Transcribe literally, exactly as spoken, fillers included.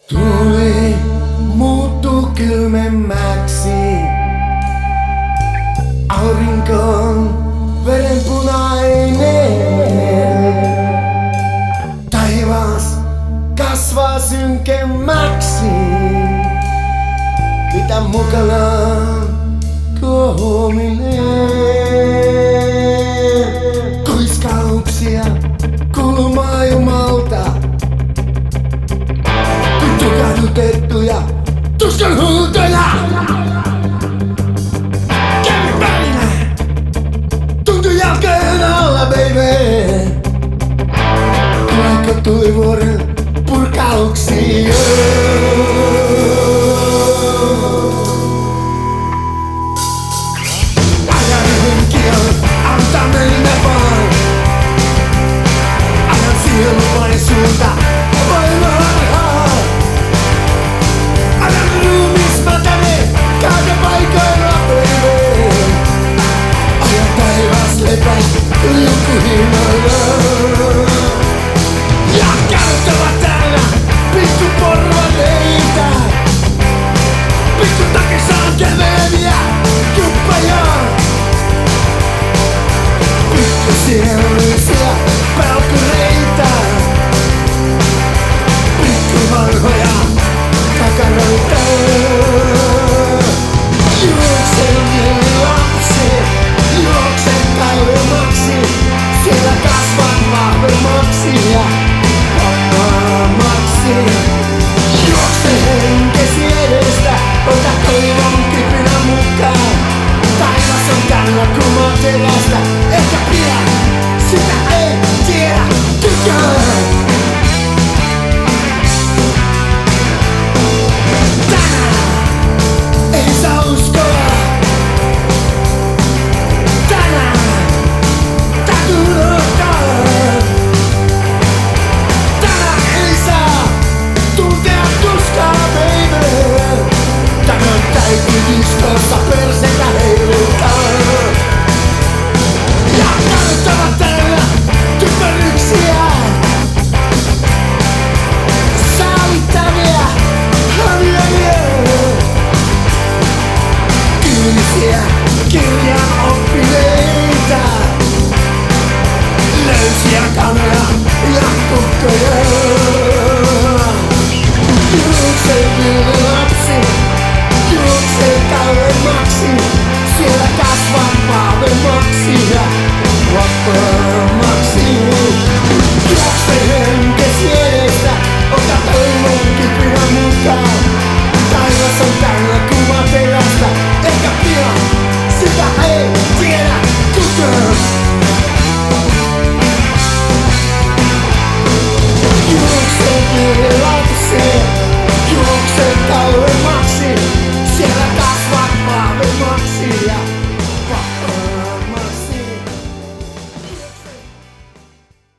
Tuli muuttuu kylmemmäksi. Aurinko on verenpunainen. Taivas kasvaa synkemmäksi. Mitä mukanaan tuo huominen? Kuiskauksia kuuluu maailmalta. Tukahdutettuja tuskan huutoja. Kävi pärinä, tuntui jalkojen alla, baby. Tuleeko tulivuoren purkauksia? Ajan henki on, antaa mennä vaan. Ajan sieluvaisuutta, voimaa. Ja käyttävä täällä pikku porvareita. Pikku takissaan käveviä juppeja. Pikku sieluisia pelkureita. Pikku vanhoja kakaroita. Juoksen lapsi, juoksen kauemmaksi. Siellä kasvan vahvemmaksi ja vapaammaksi. Juokse henkesi edestä, ota toivon kypynä mukaan. Taivas on täynnä kumaa terästä, ehkä pian, sitä ei tiedä kukaan. Diskossa persetä heiluttaa. Ja käyttävät täällä typeryksiä. Säälittäviä häviäjiä. Kyynisiä kirjan oppineita. Löysiä kanoja ja kukkoja.